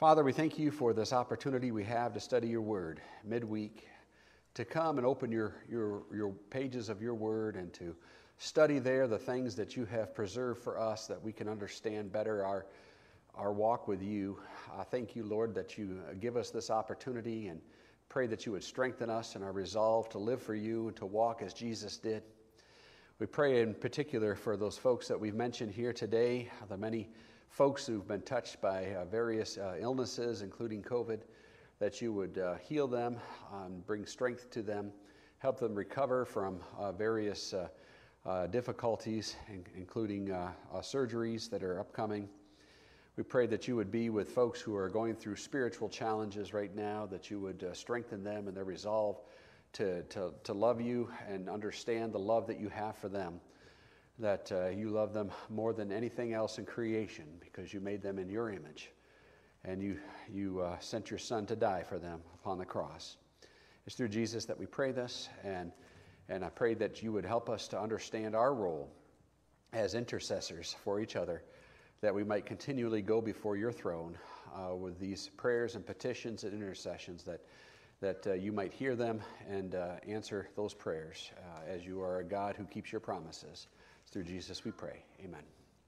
Father, we thank you for this opportunity we have to study your word midweek, to come and open your pages of your word and to study there the things that you have preserved for us that we can understand better our walk with you. I thank you, Lord, that you give us this opportunity, and pray that you would strengthen us in our resolve to live for you and to walk as Jesus did. We pray in particular for those folks that we've mentioned here today, the many folks who've been touched by various illnesses, including COVID, that you would heal them and bring strength to them, help them recover from various difficulties, including surgeries that are upcoming. We pray that you would be with folks who are going through spiritual challenges right now, that you would strengthen them in their resolve to love you and understand the love that you have for them, that you love them more than anything else in creation because you made them in your image, and you sent your Son to die for them upon the cross. It's through Jesus that we pray this, and I pray that you would help us to understand our role as intercessors for each other, that we might continually go before your throne with these prayers and petitions and intercessions, that you might hear them and answer those prayers as you are a God who keeps your promises. It's through Jesus we pray. Amen.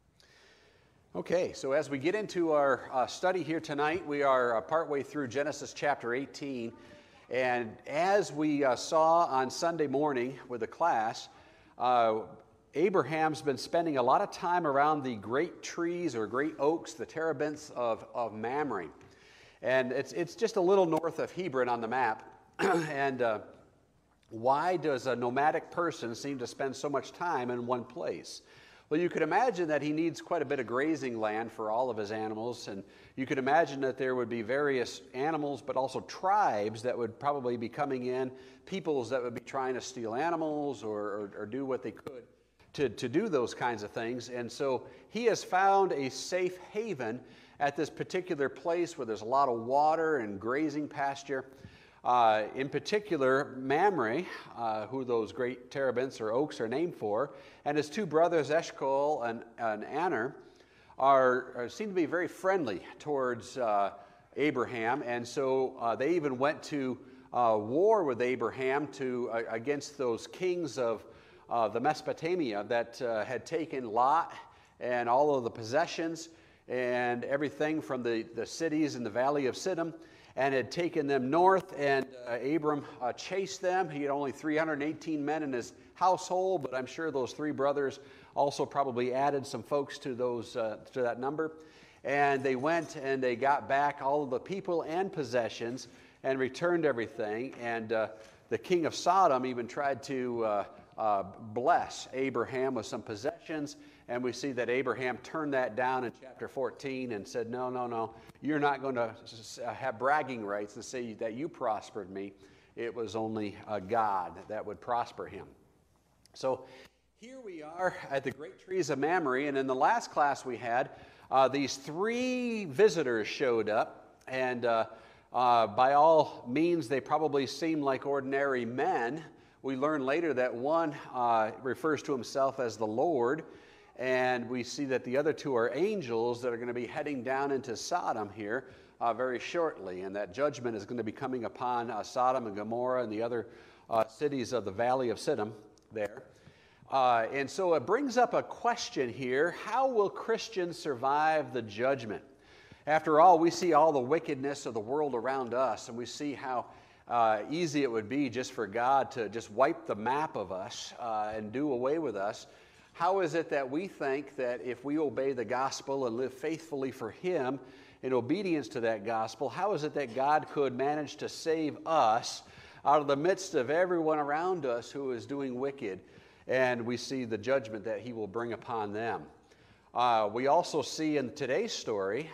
Okay, so as we get into our study here tonight, we are partway through Genesis chapter 18. And as we saw on Sunday morning with the class, Abraham's been spending a lot of time around the great trees or great oaks, the terebinths of Mamre. And it's just a little north of Hebron on the map. And why does a nomadic person seem to spend so much time in one place? Well, you could imagine that he needs quite a bit of grazing land for all of his animals, and you could imagine that there would be various animals, but also tribes that would probably be coming in, peoples that would be trying to steal animals or do what they could to do those kinds of things. And so he has found a safe haven at this particular place where there's a lot of water and grazing pasture. In particular, Mamre, who those great terebinths or oaks are named for, and his two brothers, Eshcol and Aner, seem to be very friendly towards Abraham, and so they even went to war with Abraham against those kings of the Mesopotamia that had taken Lot and all of the possessions and everything from the cities in the valley of Siddim, and had taken them north, and Abram chased them. He had only 318 men in his household, but I'm sure those three brothers also probably added some folks to that number. And they went and they got back all of the people and possessions and returned everything. And the king of Sodom even tried to bless Abraham with some possessions, and we see that Abraham turned that down in chapter 14 and said, no, you're not going to have bragging rights to say that you prospered me. It was only God that would prosper him. So here we are at the great trees of Mamre, and in the last class we had, these three visitors showed up, and by all means they probably seem like ordinary men. We learn later that one refers to himself as the Lord, and we see that the other two are angels that are going to be heading down into Sodom here very shortly, and that judgment is going to be coming upon Sodom and Gomorrah and the other cities of the valley of Siddim there. And so it brings up a question here: how will Christians survive the judgment? After all, we see all the wickedness of the world around us, and we see how easy it would be just for God to just wipe the map of us and do away with us. How is it that we think that if we obey the gospel and live faithfully for Him in obedience to that gospel, how is it that God could manage to save us out of the midst of everyone around us who is doing wicked? And we see the judgment that He will bring upon them. We also see in today's story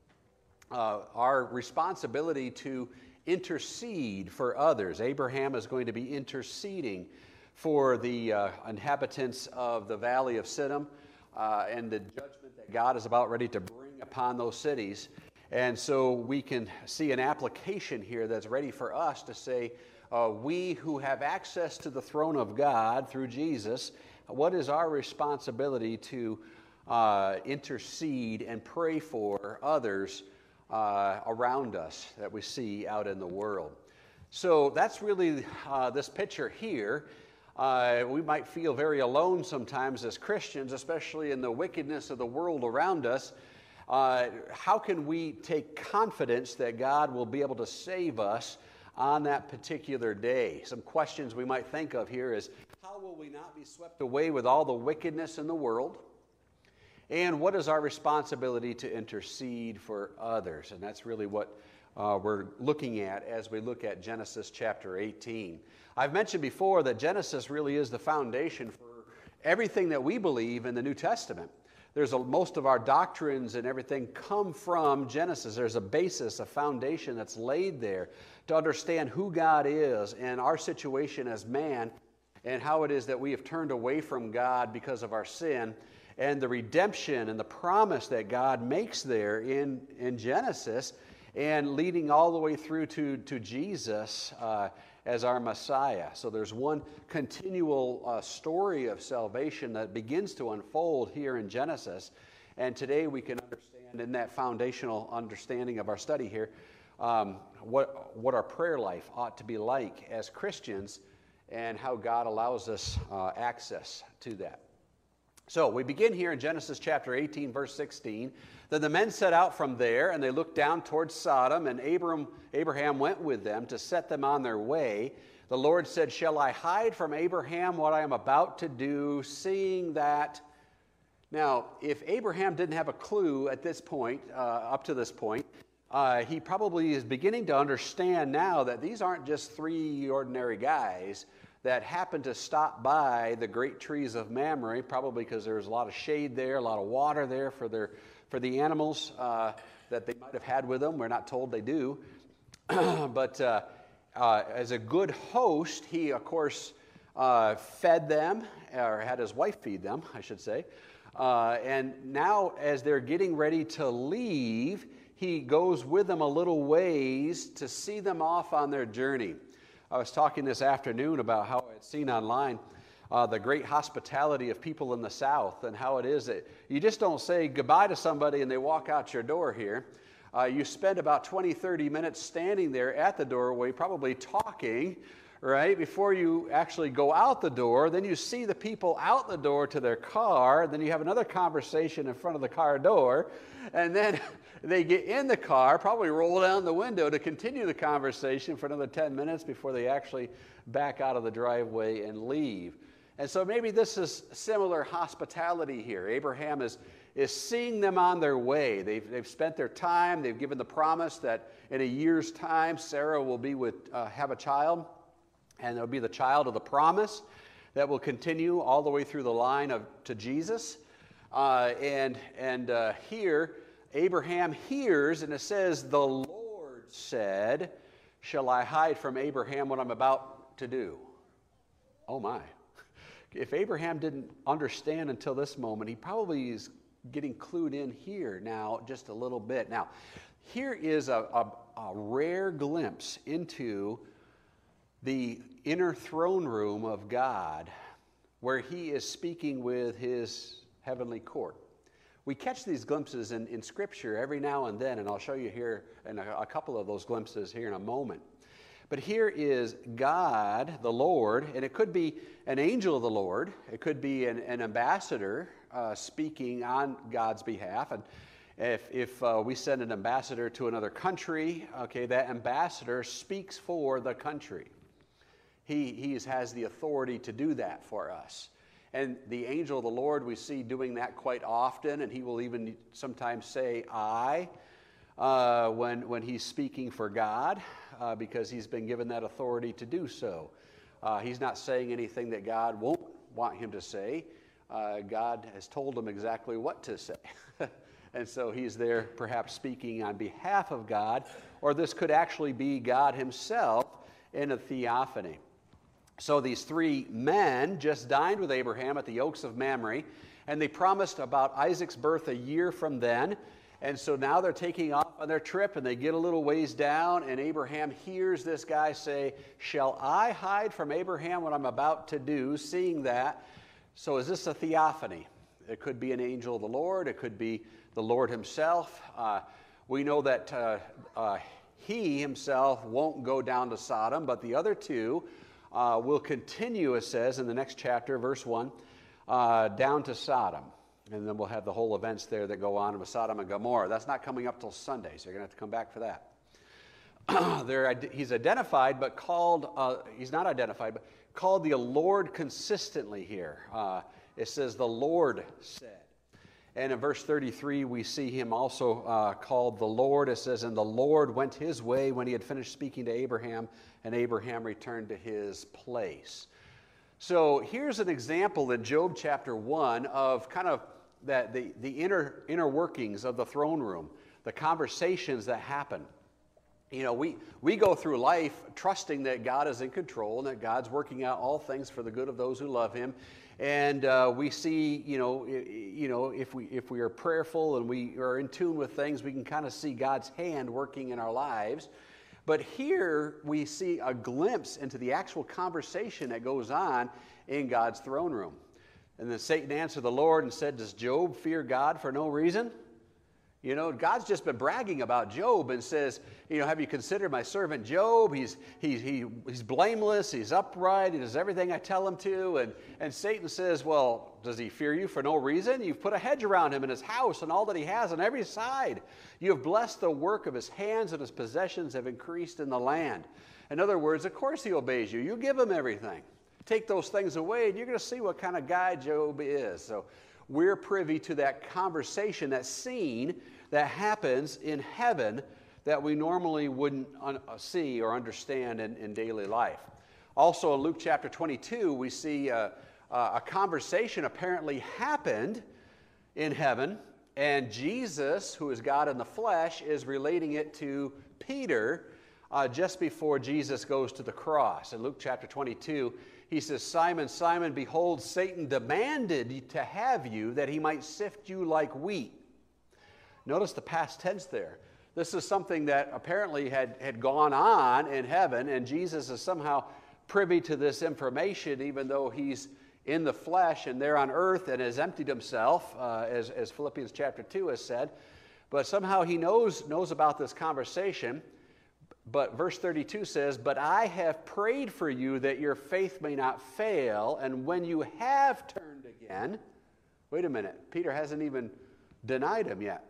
our responsibility to intercede for others. Abraham is going to be interceding for the inhabitants of the valley of Siddim and the judgment that God is about ready to bring upon those cities. And so we can see an application here that's ready for us to say, we who have access to the throne of God through Jesus, what is our responsibility to intercede and pray for others around us that we see out in the world. So that's really this picture here. We might feel very alone sometimes as Christians, especially in the wickedness of the world around us. How can we take confidence that God will be able to save us on that particular day? Some questions we might think of here is, how will we not be swept away with all the wickedness in the world? And what is our responsibility to intercede for others? And that's really what we're looking at as we look at Genesis chapter 18. I've mentioned before that Genesis really is the foundation for everything that we believe in the New Testament. Most of our doctrines and everything come from Genesis. There's a basis, a foundation that's laid there to understand who God is and our situation as man and how it is that we have turned away from God because of our sin, and the redemption and the promise that God makes there in Genesis, and leading all the way through to Jesus as our Messiah. So there's one continual story of salvation that begins to unfold here in Genesis. And today we can understand in that foundational understanding of our study here what our prayer life ought to be like as Christians and how God allows us access to that. So we begin here in Genesis chapter 18, verse 16. Then the men set out from there, and they looked down towards Sodom, and Abraham went with them to set them on their way. The Lord said, "Shall I hide from Abraham what I am about to do, seeing that..." Now, if Abraham didn't have a clue at this point, up to this point, he probably is beginning to understand now that these aren't just three ordinary guys that happened to stop by the great trees of Mamre, probably because there was a lot of shade there, a lot of water there for the animals that they might have had with them. We're not told they do. But as a good host, he, of course, fed them, or had his wife feed them, I should say. And now, as they're getting ready to leave, he goes with them a little ways to see them off on their journey. I was talking this afternoon about how I had seen online the great hospitality of people in the South, and how it is that you just don't say goodbye to somebody and they walk out your door here. You spend about 20, 30 minutes standing there at the doorway, probably talking, right, before you actually go out the door. Then you see the people out the door to their car. Then you have another conversation in front of the car door. And then they get in the car, probably roll down the window to continue the conversation for another 10 minutes before they actually back out of the driveway and leave. And so maybe this is similar hospitality here. Abraham is seeing them on their way. They've spent their time. They've given the promise that in a year's time, Sarah will have a child, and it'll be the child of the promise that will continue all the way through the line to Jesus. Here, Abraham hears, and it says, "The Lord said, 'Shall I hide from Abraham what I'm about to do?'" Oh my. If Abraham didn't understand until this moment, he probably is getting clued in here now just a little bit. Now, here is a rare glimpse into the inner throne room of God, where he is speaking with his heavenly court. We catch these glimpses in Scripture every now and then, and I'll show you here in a couple of those glimpses here in a moment. But here is God, the Lord, and it could be an angel of the Lord. It could be an ambassador speaking on God's behalf. And if we send an ambassador to another country, okay, that ambassador speaks for the country. He has the authority to do that for us. And the angel of the Lord, we see doing that quite often, and he will even sometimes say "I" when he's speaking for God, because he's been given that authority to do so. He's not saying anything that God won't want him to say. God has told him exactly what to say. And so he's there perhaps speaking on behalf of God, or this could actually be God himself in a theophany. So these three men just dined with Abraham at the Oaks of Mamre, and they promised about Isaac's birth a year from then. And so now they're taking off on their trip, and they get a little ways down, and Abraham hears this guy say, "Shall I hide from Abraham what I'm about to do?" Seeing that. So is this a theophany? It could be an angel of the Lord. It could be the Lord himself. We know that he himself won't go down to Sodom, but the other two will continue, it says in the next chapter, verse 1, down to Sodom. And then we'll have the whole events there that go on with Sodom and Gomorrah. That's not coming up till Sunday, so you're going to have to come back for that. He's identified, but called, he's not identified, but called the Lord consistently here. It says the Lord said. And in verse 33, we see him also called the Lord. It says, and the Lord went his way when he had finished speaking to Abraham, and Abraham returned to his place. So here's an example in Job chapter 1 of kind of the inner workings of the throne room, the conversations that happen. You know, we go through life trusting that God is in control and that God's working out all things for the good of those who love him. And we see, if we are prayerful and we are in tune with things, we can kind of see God's hand working in our lives. But here we see a glimpse into the actual conversation that goes on in God's throne room. And then Satan answered the Lord and said, does Job fear God for no reason? You know, God's just been bragging about Job and says, have you considered my servant Job? He's blameless, he's upright, he does everything I tell him to. And Satan says, well, does he fear you for no reason? You've put a hedge around him and his house and all that he has on every side. You have blessed the work of his hands, and his possessions have increased in the land. In other words, of course he obeys you. You give him everything. Take those things away, and you're going to see what kind of guy Job is. So we're privy to that conversation, that scene that happens in heaven that we normally wouldn't see or understand in daily life. Also in Luke chapter 22, we see a conversation apparently happened in heaven, and Jesus, who is God in the flesh, is relating it to Peter just before Jesus goes to the cross. In Luke chapter 22, he says, Simon, Simon, behold, Satan demanded to have you that he might sift you like wheat. Notice the past tense there. This is something that apparently had gone on in heaven, and Jesus is somehow privy to this information, even though he's in the flesh and there on earth and has emptied himself, as Philippians chapter 2 has said. But somehow he knows about this conversation. But verse 32 says, but I have prayed for you that your faith may not fail, and when you have turned again, wait a minute, Peter hasn't even denied him yet.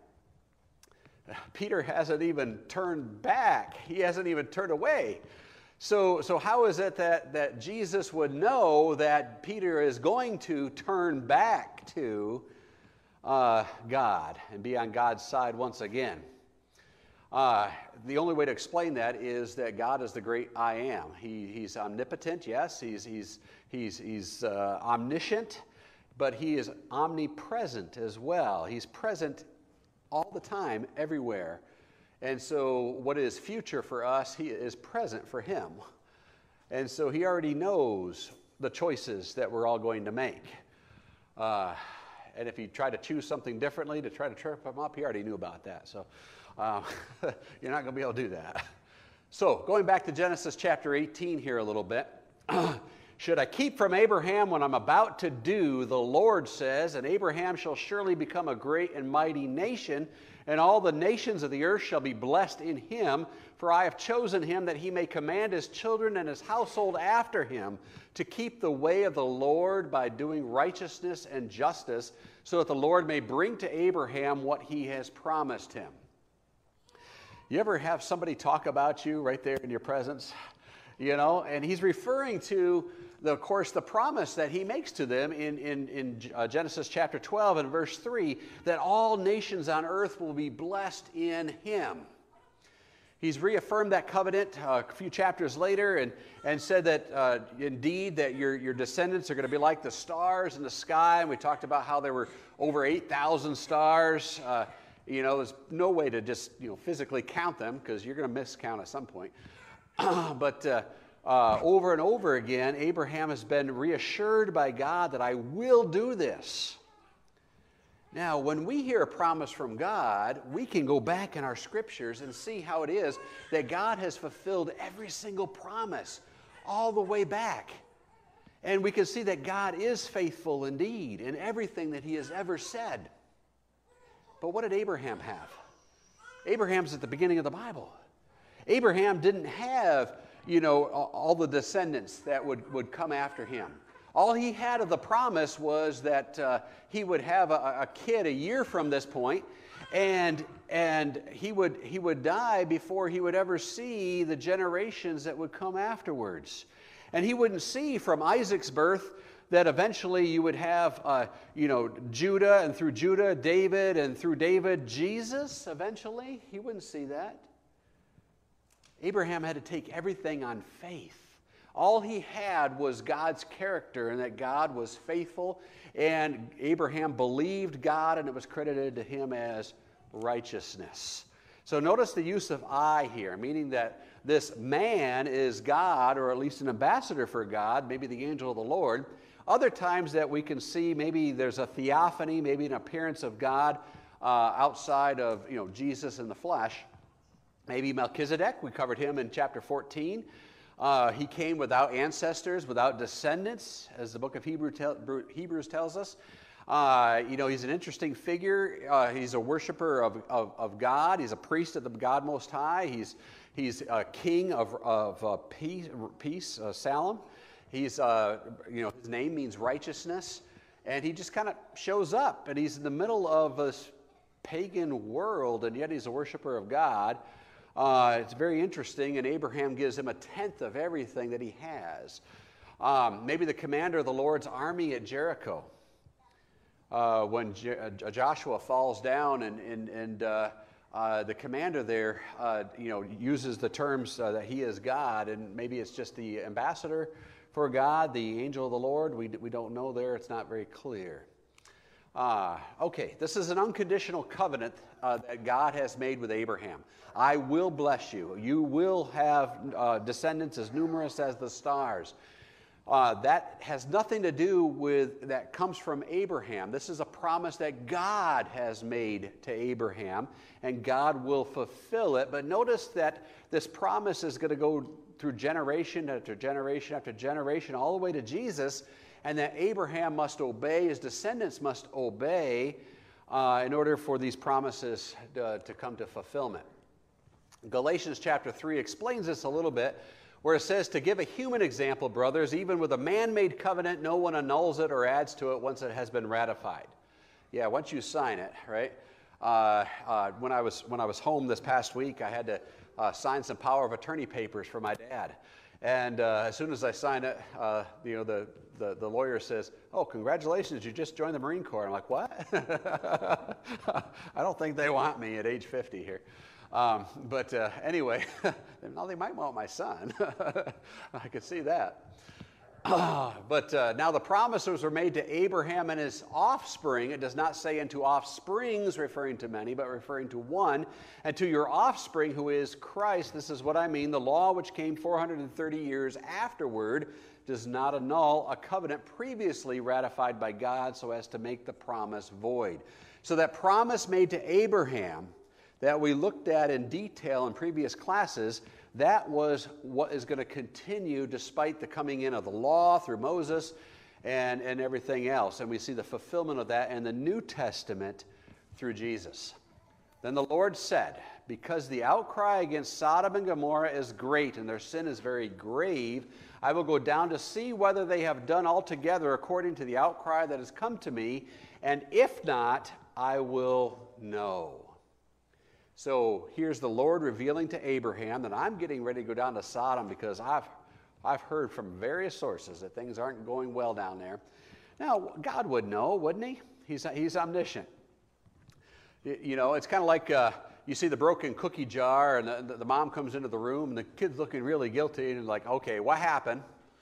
Peter hasn't even turned back. He hasn't even turned away. So how is it that Jesus would know that Peter is going to turn back to God and be on God's side once again? The only way to explain that is that God is the great I am. He's omnipotent, yes. He's omniscient, but he is omnipresent as well. He's present all the time, everywhere. And so what is future for us, he is present for him. And so he already knows the choices that we're all going to make. And if you try to choose something differently to try to trip him up, he already knew about that. So you're not going to be able to do that. So going back to Genesis chapter 18 here a little bit. Should I keep from Abraham what I'm about to do, the Lord says, and Abraham shall surely become a great and mighty nation, and all the nations of the earth shall be blessed in him, for I have chosen him that he may command his children and his household after him to keep the way of the Lord by doing righteousness and justice, so that the Lord may bring to Abraham what he has promised him. You ever have somebody talk about you right there in your presence? And he's referring to, of course, the promise that he makes to them in Genesis chapter 12 and verse 3, that all nations on earth will be blessed in him. He's reaffirmed that covenant a few chapters later and said that indeed that your descendants are going to be like the stars in the sky. And we talked about how there were over 8,000 stars. There's no way to just physically count them because you're going to miscount at some point. But over and over again, Abraham has been reassured by God that I will do this. Now, when we hear a promise from God, we can go back in our scriptures and see how it is that God has fulfilled every single promise all the way back. And we can see that God is faithful indeed in everything that he has ever said. But what did Abraham have? Abraham's at the beginning of the Bible. Abraham didn't have, all the descendants that would come after him. All he had of the promise was that he would have a kid a year from this point, and he would die before he would ever see the generations that would come afterwards. And he wouldn't see from Isaac's birth that eventually you would have, Judah, and through Judah, David, and through David, Jesus, eventually. He wouldn't see that. Abraham had to take everything on faith. All he had was God's character and that God was faithful, and Abraham believed God, and it was credited to him as righteousness. So notice the use of I here, meaning that this man is God, or at least an ambassador for God, maybe the angel of the Lord. Other times that we can see maybe there's a theophany, maybe an appearance of God outside of Jesus in the flesh. Maybe Melchizedek, we covered him in chapter 14. He came without ancestors, without descendants, as the book of Hebrews tells us. He's an interesting figure. He's a worshiper of God. He's a priest of the God Most High. He's a king of peace, Salem. He's, his name means righteousness. And he just kind of shows up, and he's in the middle of this pagan world, and yet he's a worshiper of God. It's very interesting, and Abraham gives him a tenth of everything that he has. Maybe the commander of the Lord's army at Jericho. When Joshua falls down and the commander there, uses the terms that he is God, and maybe it's just the ambassador for God, the angel of the Lord. We don't know there. It's not very clear. Okay, this is an unconditional covenant that God has made with Abraham. I will bless you. You will have descendants as numerous as the stars. That has nothing to do with, that comes from Abraham. This is a promise that God has made to Abraham, and God will fulfill it. But notice that this promise is going to go through generation after generation after generation, all the way to Jesus, and that Abraham must obey, his descendants must obey in order for these promises to come to fulfillment. Galatians chapter 3 explains this a little bit, where it says, to give a human example, brothers, even with a man-made covenant, no one annuls it or adds to it once it has been ratified. Yeah, once you sign it, right? When I was home this past week, I had to sign some power of attorney papers for my dad. And as soon as I signed it, the lawyer says, "Oh, congratulations, you just joined the Marine Corps." I'm like, "What?" I don't think they want me at age 50 here. Anyway, now they might want my son. I could see that. Now the promises were made to Abraham and his offspring. It does not say unto offsprings, referring to many, but referring to one. And to your offspring, who is Christ. This is what I mean. The law which came 430 years afterward does not annul a covenant previously ratified by God so as to make the promise void. So that promise made to Abraham that we looked at in detail in previous classes, that was what is going to continue despite the coming in of the law through Moses and everything else. And we see the fulfillment of that in the New Testament through Jesus. Then the Lord said, because the outcry against Sodom and Gomorrah is great and their sin is very grave, I will go down to see whether they have done altogether according to the outcry that has come to me, and if not, I will know. So here's the Lord revealing to Abraham that I'm getting ready to go down to Sodom because I've heard from various sources that things aren't going well down there. Now, God would know, wouldn't he? He's omniscient. You know, it's kind of like you see the broken cookie jar and the mom comes into the room and the kid's looking really guilty and like, okay, what happened?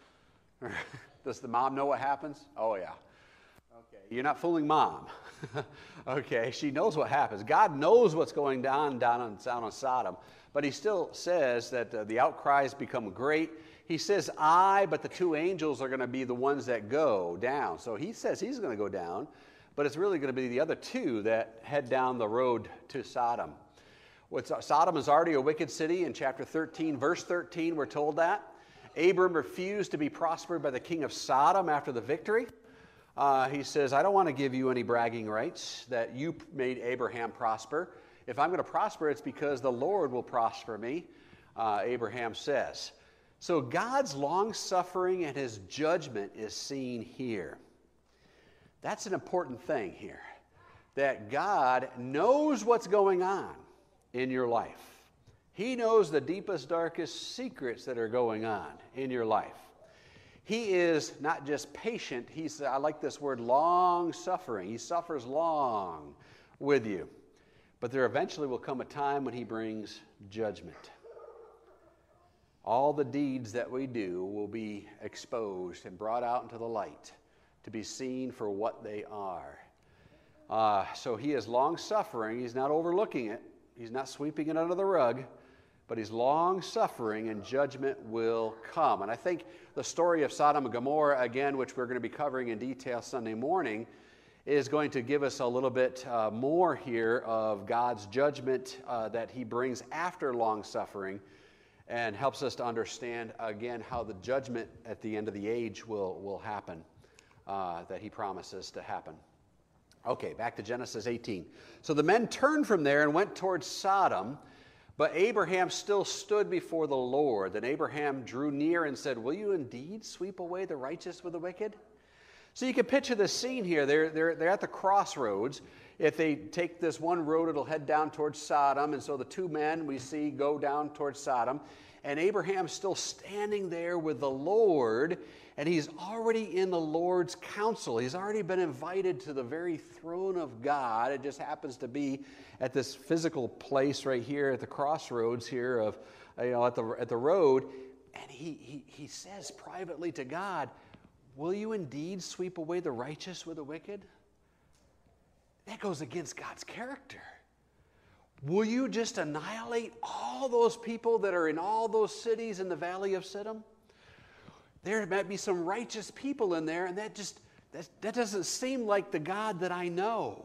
Does the mom know what happens? Oh, yeah. Okay, you're not fooling mom. Okay, she knows what happens. God knows what's going down on Sodom, but he still says that the outcries become great. He says, but the two angels are going to be the ones that go down. So he says he's going to go down, but it's really going to be the other two that head down the road to Sodom. Sodom is already a wicked city. In chapter 13, verse 13, we're told that. Abram refused to be prospered by the king of Sodom after the victory. He says, I don't want to give you any bragging rights that you made Abraham prosper. If I'm going to prosper, it's because the Lord will prosper me, Abraham says. So God's long-suffering and his judgment is seen here. That's an important thing here, that God knows what's going on in your life. He knows the deepest, darkest secrets that are going on in your life. He is not just patient, I like this word, long-suffering. He suffers long with you. But there eventually will come a time when he brings judgment. All the deeds that we do will be exposed and brought out into the light to be seen for what they are. So he is long-suffering. He's not overlooking it. He's not sweeping it under the rug. But he's long-suffering, and judgment will come. And I think the story of Sodom and Gomorrah, again, which we're going to be covering in detail Sunday morning, is going to give us a little bit more here of God's judgment that he brings after long-suffering, and helps us to understand, again, how the judgment at the end of the age will happen, that he promises to happen. Okay, back to Genesis 18. So the men turned from there and went towards Sodom, but Abraham still stood before the Lord. Then Abraham drew near and said, "Will you indeed sweep away the righteous with the wicked?" So you can picture this scene here. They're at the crossroads. If they take this one road, it'll head down towards Sodom. And so the two men we see go down towards Sodom. And Abraham's still standing there with the Lord. And he's already in the Lord's counsel. He's already been invited to the very throne of God. It just happens to be at this physical place right here at the crossroads here of, at the road. And he says privately to God, "Will you indeed sweep away the righteous with the wicked?" That goes against God's character. Will you just annihilate all those people that are in all those cities in the valley of Siddim? There might be some righteous people in there, and that doesn't seem like the God that I know.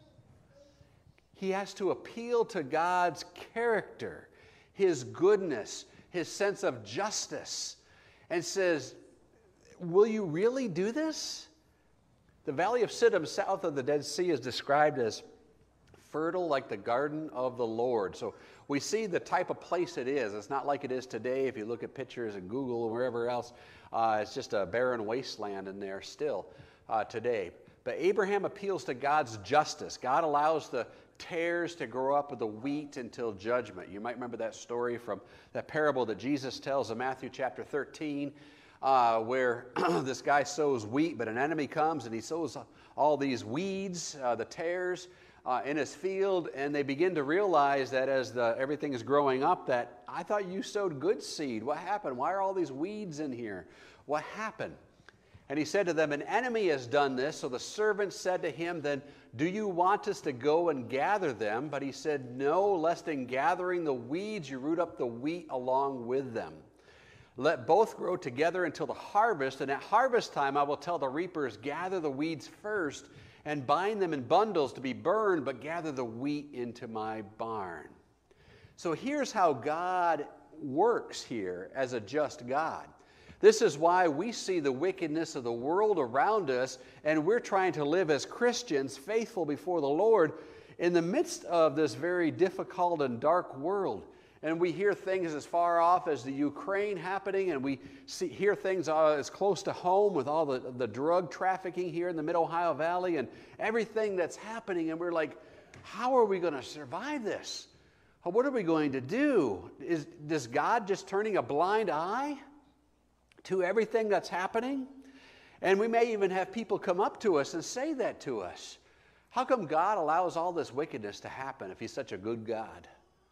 He has to appeal to God's character, his goodness, his sense of justice, and says, "Will you really do this?" The valley of Siddim, south of the Dead Sea, is described as fertile like the garden of the Lord. So we see the type of place it is. It's not like it is today. If you look at pictures in Google or wherever else, it's just a barren wasteland in there still today. But Abraham appeals to God's justice. God allows the tares to grow up with the wheat until judgment. You might remember that story from that parable that Jesus tells in Matthew chapter 13, where this guy sows wheat, but an enemy comes and he sows all these weeds, the tares, in his field, and they begin to realize that as everything is growing up, that I thought you sowed good seed. What happened? Why are all these weeds in here? What happened? And he said to them, "An enemy has done this." So the servants said to him, "Then do you want us to go and gather them?" But he said, "No, lest in gathering the weeds you root up the wheat along with them. Let both grow together until the harvest, and at harvest time I will tell the reapers, gather the weeds first and bind them in bundles to be burned, but gather the wheat into my barn." So here's how God works here as a just God. This is why we see the wickedness of the world around us, and we're trying to live as Christians, faithful before the Lord, in the midst of this very difficult and dark world. And we hear things as far off as the Ukraine happening, and we hear things as close to home with all the drug trafficking here in the Mid-Ohio Valley and everything that's happening. And we're like, how are we going to survive this? What are we going to do? Is God just turning a blind eye to everything that's happening? And we may even have people come up to us and say that to us. How come God allows all this wickedness to happen if he's such a good God?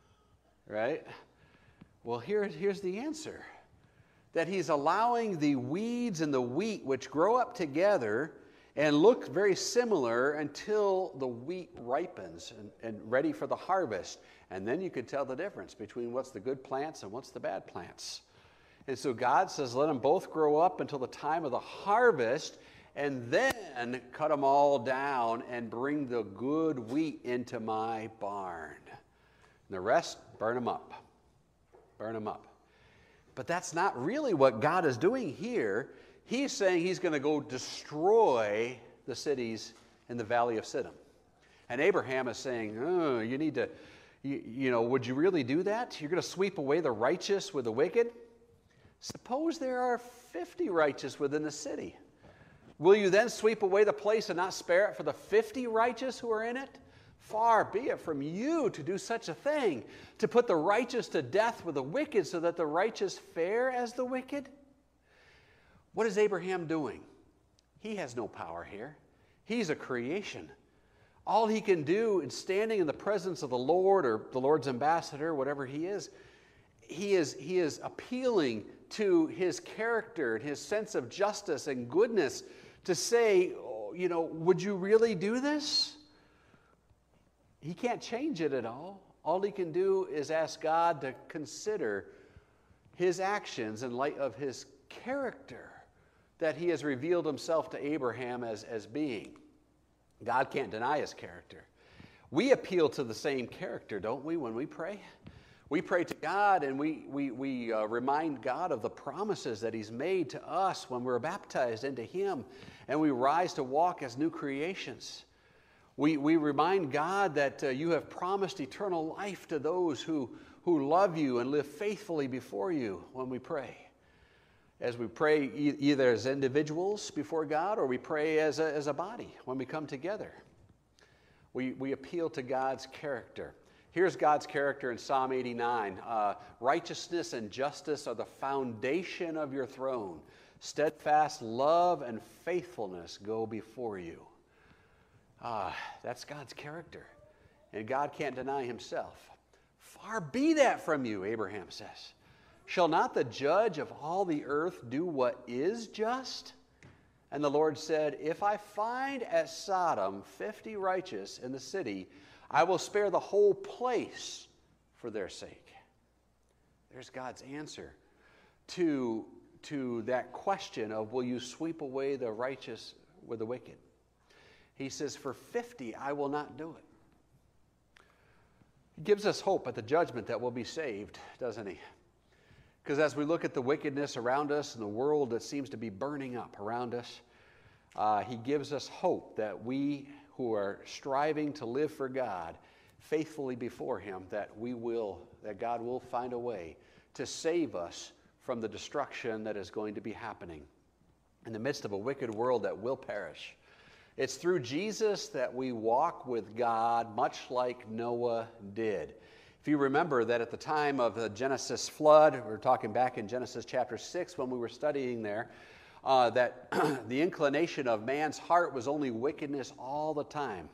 Right? Well, here's the answer. That he's allowing the weeds and the wheat, which grow up together and look very similar, until the wheat ripens and ready for the harvest. And then you could tell the difference between what's the good plants and what's the bad plants. And so God says, let them both grow up until the time of the harvest, and then cut them all down and bring the good wheat into my barn. And the rest, burn them up. Burn them up. But that's not really what God is doing here. He's saying he's going to go destroy the cities in the valley of Siddim. And Abraham is saying, oh, you need to Would you really do that? You're going to sweep away the righteous with the wicked? Suppose there are 50 righteous within the city. Will you then sweep away the place and not spare it for the 50 righteous who are in it? Far be it from you to do such a thing, to put the righteous to death with the wicked, so that the righteous fare as the wicked. What is Abraham doing? He has no power here. He's a creation. All he can do in standing in the presence of the Lord, or the Lord's ambassador, whatever he is appealing to his character and his sense of justice and goodness to say, would you really do this? He can't change it at all. All he can do is ask God to consider his actions in light of his character that he has revealed himself to Abraham as being. God can't deny his character. We appeal to the same character, don't we, when we pray? We pray to God and we remind God of the promises that he's made to us when we're baptized into him and we rise to walk as new creations. We remind God that you have promised eternal life to those who love you and live faithfully before you when we pray. As we pray either as individuals before God or we pray as a body when we come together. We appeal to God's character. Here's God's character in Psalm 89. Righteousness and justice are the foundation of your throne. Steadfast love and faithfulness go before you. That's God's character. And God can't deny himself. Far be that from you, Abraham says. Shall not the judge of all the earth do what is just? And the Lord said, if I find at Sodom 50 righteous in the city, I will spare the whole place for their sake. There's God's answer to that question of, will you sweep away the righteous with the wicked? He says, for 50, I will not do it. He gives us hope at the judgment that we'll be saved, doesn't he? Because as we look at the wickedness around us and the world that seems to be burning up around us, he gives us hope that we who are striving to live for God faithfully before him, that God will find a way to save us from the destruction that is going to be happening in the midst of a wicked world that will perish. It's through Jesus that we walk with God, much like Noah did. If you remember that at the time of the Genesis flood, we're talking back in Genesis chapter 6 when we were studying there, that the inclination of man's heart was only wickedness all the time.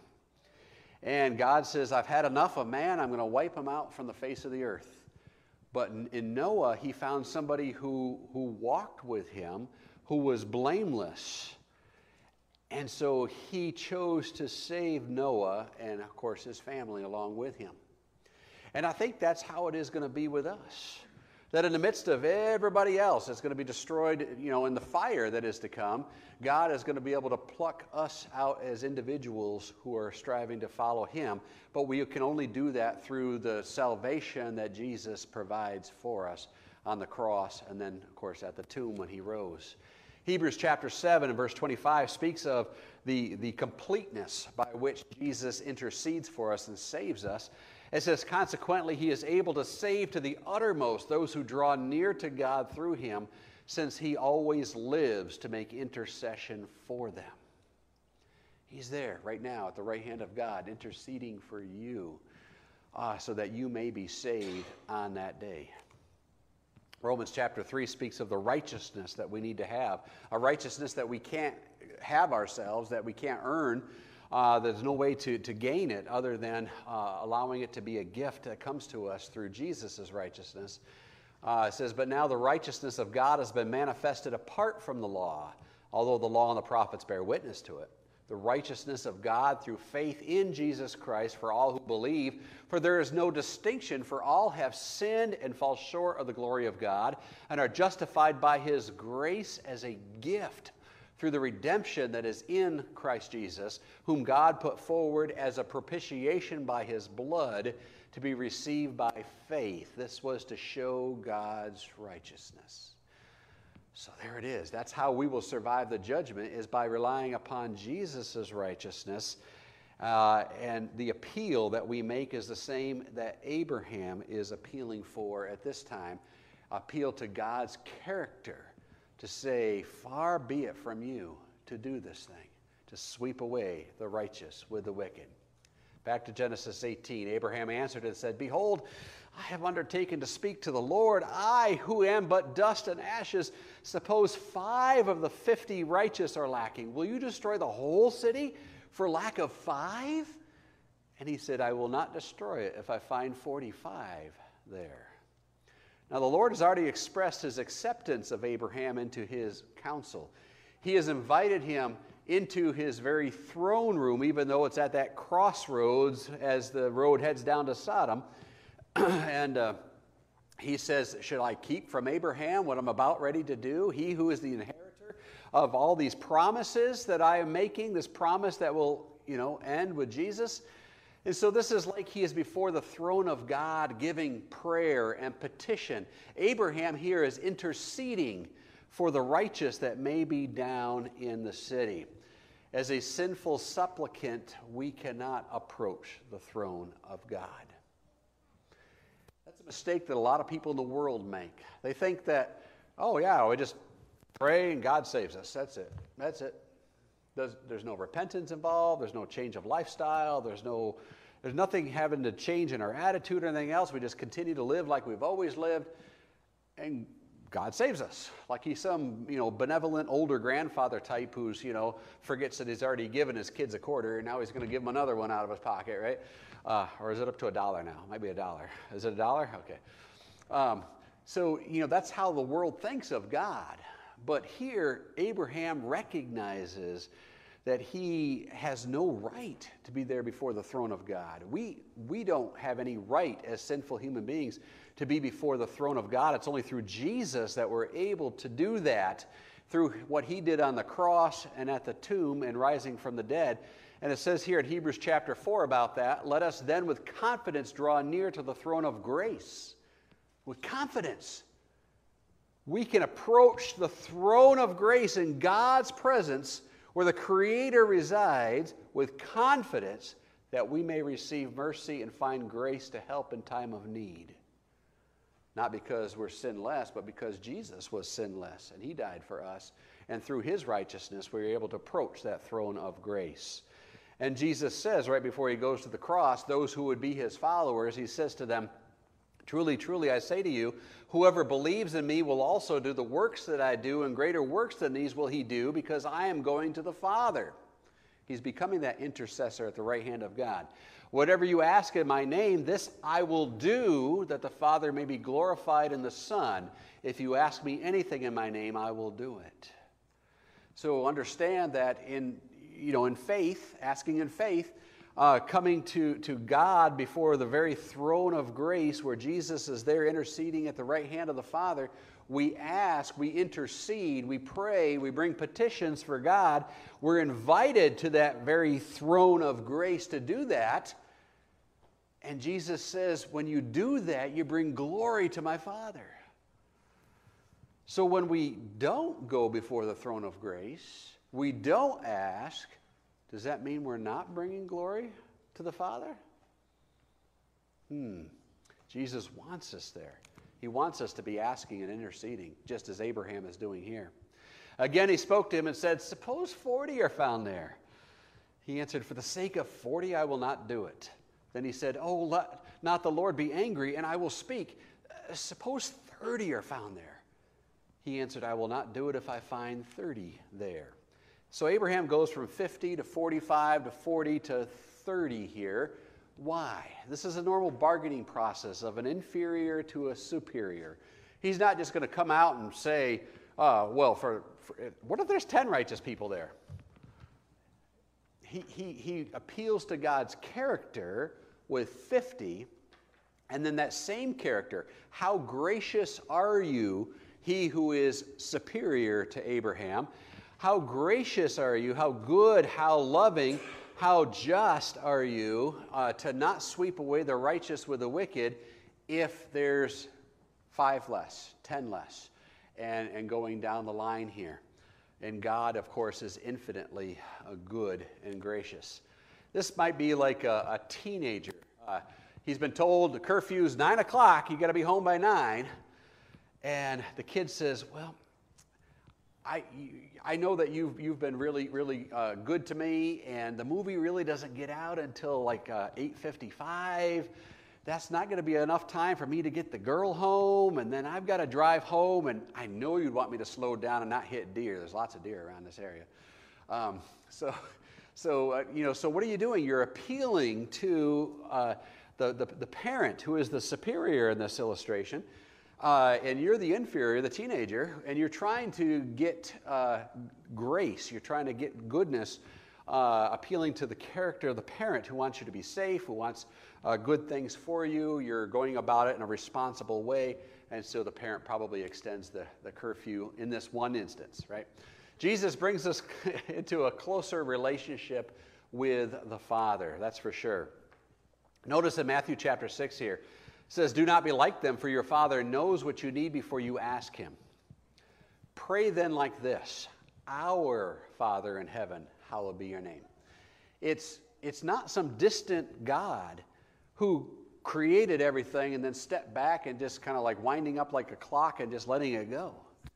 And God says, I've had enough of man, I'm going to wipe him out from the face of the earth. But in Noah, he found somebody who walked with him, who was blameless. And so he chose to save Noah and, of course, his family along with him. And I think that's how it is going to be with us. That in the midst of everybody else that's going to be destroyed, in the fire that is to come, God is going to be able to pluck us out as individuals who are striving to follow him. But we can only do that through the salvation that Jesus provides for us on the cross and then, of course, at the tomb when he rose. Hebrews chapter 7 and verse 25 speaks of the completeness by which Jesus intercedes for us and saves us. It says, consequently, he is able to save to the uttermost those who draw near to God through him, since he always lives to make intercession for them. He's there right now at the right hand of God, interceding for you so that you may be saved on that day. Romans chapter 3 speaks of the righteousness that we need to have, a righteousness that we can't have ourselves, that we can't earn. There's no way to gain it other than allowing it to be a gift that comes to us through Jesus' righteousness. It says, but now the righteousness of God has been manifested apart from the law, although the law and the prophets bear witness to it. The righteousness of God through faith in Jesus Christ for all who believe. For there is no distinction, for all have sinned and fall short of the glory of God, and are justified by his grace as a gift through the redemption that is in Christ Jesus, whom God put forward as a propitiation by his blood to be received by faith. This was to show God's righteousness. So there it is. That's how we will survive the judgment, is by relying upon Jesus' righteousness And the appeal that we make is the same that Abraham is appealing for at this time. Appeal to God's character, to say, far be it from you to do this thing, to sweep away the righteous with the wicked. Back to Genesis 18, Abraham answered and said, Behold, I have undertaken to speak to the Lord, I who am but dust and ashes. Suppose 5 of the 50 righteous are lacking. Will you destroy the whole city for lack of 5? And he said, I will not destroy it if I find 45 there. Now the Lord has already expressed his acceptance of Abraham into his counsel. He has invited him into his very throne room, even though it's at that crossroads as the road heads down to Sodom. And he says, should I keep from Abraham what I'm about ready to do? He who is the inheritor of all these promises that I am making, this promise that will, end with Jesus. And so this is like he is before the throne of God giving prayer and petition. Abraham here is interceding for the righteous that may be down in the city. As a sinful supplicant, we cannot approach the throne of God. That's a mistake that a lot of people in the world make. They think that, we just pray and God saves us. That's it. There's no repentance involved. There's no change of lifestyle. There's nothing having to change in our attitude or anything else. We just continue to live like we've always lived, and God saves us. Like he's some, benevolent older grandfather type who's, forgets that he's already given his kids a quarter, and now he's going to give them another one out of his pocket, right? Or is it up to $1 now? Might be $1. Is it $1? Okay. So, that's how the world thinks of God. But here, Abraham recognizes that he has no right to be there before the throne of God. We don't have any right as sinful human beings to be before the throne of God. It's only through Jesus that we're able to do that, through what he did on the cross and at the tomb and rising from the dead. And it says here in Hebrews chapter 4 about that, let us then with confidence draw near to the throne of grace. With confidence. We can approach the throne of grace in God's presence where the Creator resides with confidence that we may receive mercy and find grace to help in time of need. Not because we're sinless, but because Jesus was sinless and he died for us. And through his righteousness, we're able to approach that throne of grace. And Jesus says right before he goes to the cross, those who would be his followers, he says to them, truly, truly, I say to you, whoever believes in me will also do the works that I do, and greater works than these will he do, because I am going to the Father. He's becoming that intercessor at the right hand of God. Whatever you ask in my name, this I will do, that the Father may be glorified in the Son. If you ask me anything in my name, I will do it. So understand that in faith, asking in faith, coming to God before the very throne of grace where Jesus is there interceding at the right hand of the Father, we ask, we intercede, we pray, we bring petitions for God. We're invited to that very throne of grace to do that. And Jesus says, when you do that, you bring glory to my Father. So when we don't go before the throne of grace, we don't ask, does that mean we're not bringing glory to the Father? Jesus wants us there. He wants us to be asking and interceding, just as Abraham is doing here. Again, he spoke to him and said, suppose 40 are found there. He answered, for the sake of 40, I will not do it. Then he said, let not the Lord be angry, and I will speak. Suppose 30 are found there. He answered, I will not do it if I find 30 there. So Abraham goes from 50 to 45 to 40 to 30 here. Why? This is a normal bargaining process of an inferior to a superior. He's not just going to come out and say, what if there's 10 righteous people there? He appeals to God's character with 50, and then that same character, how gracious are you, he who is superior to Abraham? How gracious are you, how good, how loving, how just are you to not sweep away the righteous with the wicked if there's 5 less, 10 less, and going down the line here. And God, of course, is infinitely good and gracious. This might be like a teenager. He's been told the curfew's 9 o'clock, you got to be home by 9. And the kid says, well, I know that you've been really, really good to me, and the movie really doesn't get out until like 8:55. That's not going to be enough time for me to get the girl home, and then I've got to drive home, and I know you'd want me to slow down and not hit deer. There's lots of deer around this area. So what are you doing? You're appealing to the parent who is the superior in this illustration, and you're the inferior, the teenager, and you're trying to get grace. You're trying to get goodness, appealing to the character of the parent who wants you to be safe, who wants good things for you. You're going about it in a responsible way, and so the parent probably extends the curfew in this one instance, right? Jesus brings us into a closer relationship with the Father, that's for sure. Notice in Matthew chapter 6 here, it says, do not be like them, for your Father knows what you need before you ask Him. Pray then like this, our Father in heaven, hallowed be your name. It's not some distant God who created everything and then stepped back and just kind of like winding up like a clock and just letting it go.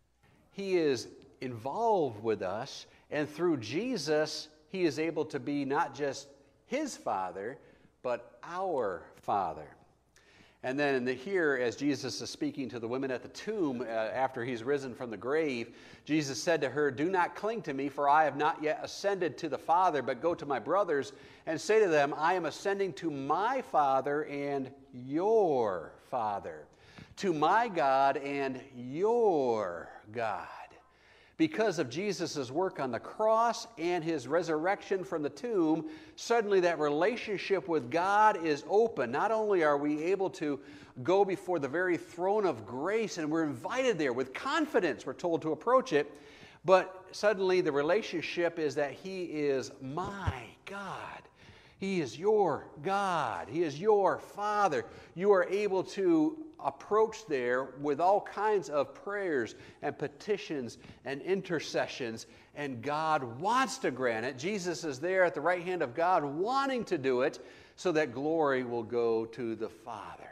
He is involved with us, and through Jesus, He is able to be not just His Father, but our Father. And then here, as Jesus is speaking to the women at the tomb after He's risen from the grave, Jesus said to her, do not cling to me, for I have not yet ascended to the Father, but go to my brothers and say to them, I am ascending to my Father and your Father, to my God and your God. Because of Jesus' work on the cross and His resurrection from the tomb, suddenly that relationship with God is open. Not only are we able to go before the very throne of grace, and we're invited there with confidence, we're told to approach it, but suddenly the relationship is that He is my God. He is your God. He is your Father. You are able to approach there with all kinds of prayers and petitions and intercessions, and God wants to grant it. Jesus is there at the right hand of God wanting to do it so that glory will go to the Father.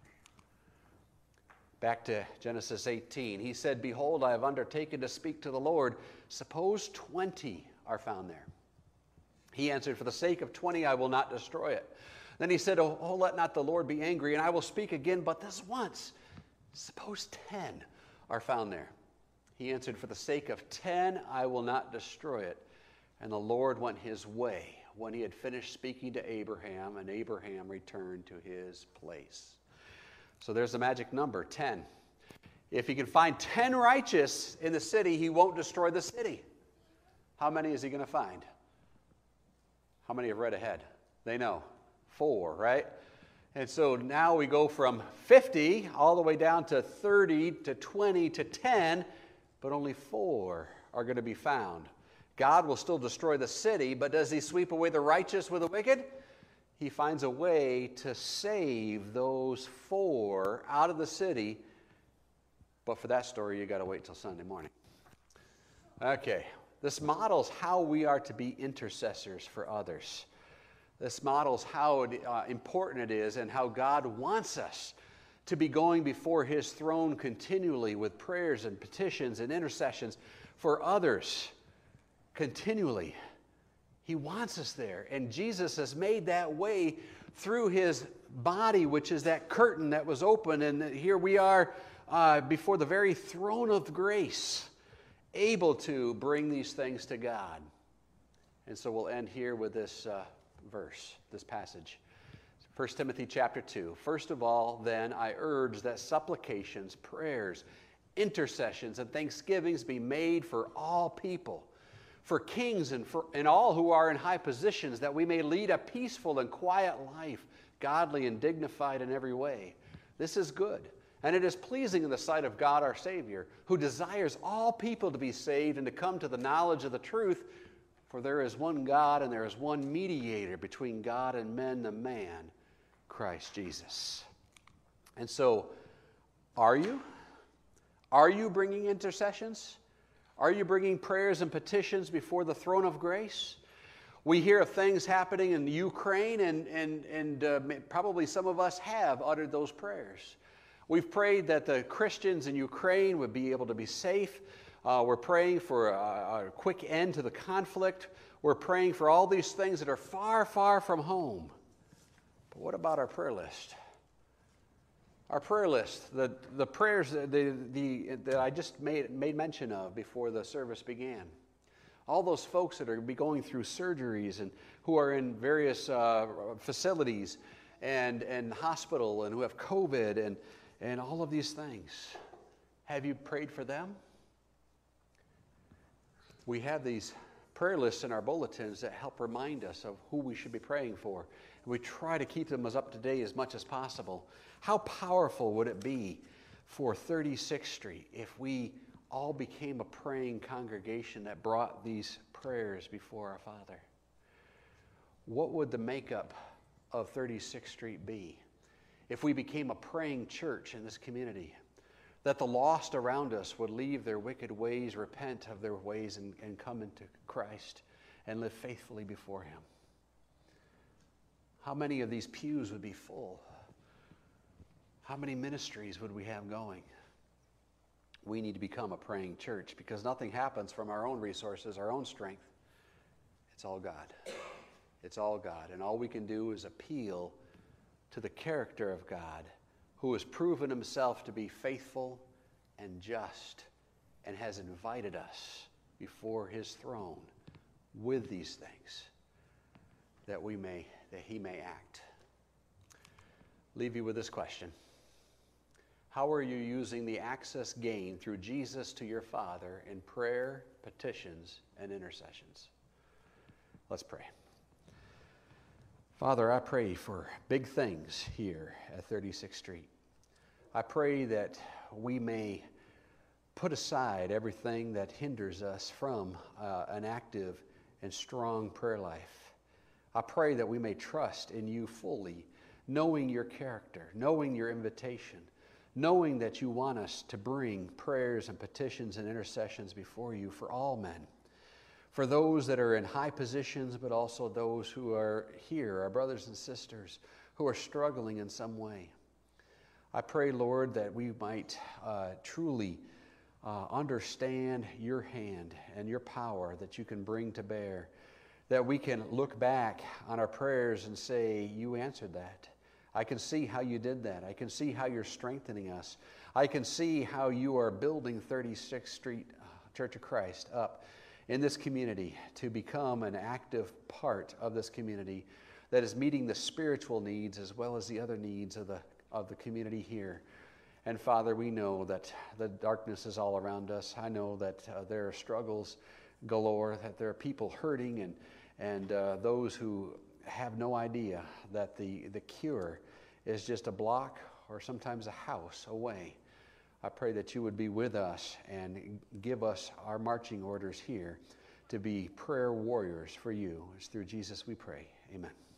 Back to Genesis 18. He said, behold, I have undertaken to speak to the Lord. Suppose 20 are found there. He answered, for the sake of 20 I will not destroy it. Then he said, oh, let not the Lord be angry, and I will speak again but this once. Suppose 10 are found there. He answered, for the sake of 10 I will not destroy it. And the Lord went His way when He had finished speaking to Abraham, and Abraham returned to his place. So there's the magic number, 10. If He can find 10 righteous in the city, He won't destroy the city. How many is He going to find? How many have read ahead? They know. 4, right? And so now we go from 50 all the way down to 30 to 20 to 10, but only 4 are going to be found. God will still destroy the city, but does He sweep away the righteous with the wicked? He finds a way to save those 4 out of the city, but for that story, you got to wait till Sunday morning. Okay, this models how we are to be intercessors for others. This models how important it is and how God wants us to be going before His throne continually with prayers and petitions and intercessions for others continually. He wants us there. And Jesus has made that way through His body, which is that curtain that was open. And here we are before the very throne of grace, able to bring these things to God. And so we'll end here with this verse, this passage. 1 Timothy chapter 2. First of all, then, I urge that supplications, prayers, intercessions, and thanksgivings be made for all people, for kings and all who are in high positions, that we may lead a peaceful and quiet life, godly and dignified in every way. This is good, and it is pleasing in the sight of God our Savior, who desires all people to be saved and to come to the knowledge of the truth. For there is one God, and there is one mediator between God and men, the man, Christ Jesus. And so, are you? Are you bringing intercessions? Are you bringing prayers and petitions before the throne of grace? We hear of things happening in Ukraine, and probably some of us have uttered those prayers. We've prayed that the Christians in Ukraine would be able to be safe. We're praying for a quick end to the conflict. We're praying for all these things that are far, far from home. But what about our prayer list? Our prayer list, the prayers that I just made mention of before the service began. All those folks that are going through surgeries and who are in various facilities and hospital and who have COVID and all of these things. Have you prayed for them? We have these prayer lists in our bulletins that help remind us of who we should be praying for. And we try to keep them as up to date as much as possible. How powerful would it be for 36th Street if we all became a praying congregation that brought these prayers before our Father? What would the makeup of 36th Street be if we became a praying church in this community? That the lost around us would leave their wicked ways, repent of their ways, and come into Christ and live faithfully before Him. How many of these pews would be full? How many ministries would we have going? We need to become a praying church because nothing happens from our own resources, our own strength. It's all God. It's all God. And all we can do is appeal to the character of God, who has proven Himself to be faithful and just and has invited us before His throne with these things that He may act. Leave you with this question. How are you using the access gained through Jesus to your Father in prayer, petitions, and intercessions? Let's pray. Father, I pray for big things here at 36th Street. I pray that we may put aside everything that hinders us from an active and strong prayer life. I pray that we may trust in You fully, knowing Your character, knowing Your invitation, knowing that You want us to bring prayers and petitions and intercessions before You for all men, for those that are in high positions, but also those who are here, our brothers and sisters who are struggling in some way. I pray, Lord, that we might truly understand Your hand and Your power that You can bring to bear, that we can look back on our prayers and say, You answered that. I can see how You did that. I can see how You're strengthening us. I can see how You are building 36th Street Church of Christ up in this community to become an active part of this community that is meeting the spiritual needs as well as the other needs of the community here. And Father, we know that the darkness is all around us. I know that there are struggles galore, that there are people hurting and those who have no idea that the cure is just a block or sometimes a house away. I pray that You would be with us and give us our marching orders here to be prayer warriors for You. It's through Jesus we pray. Amen.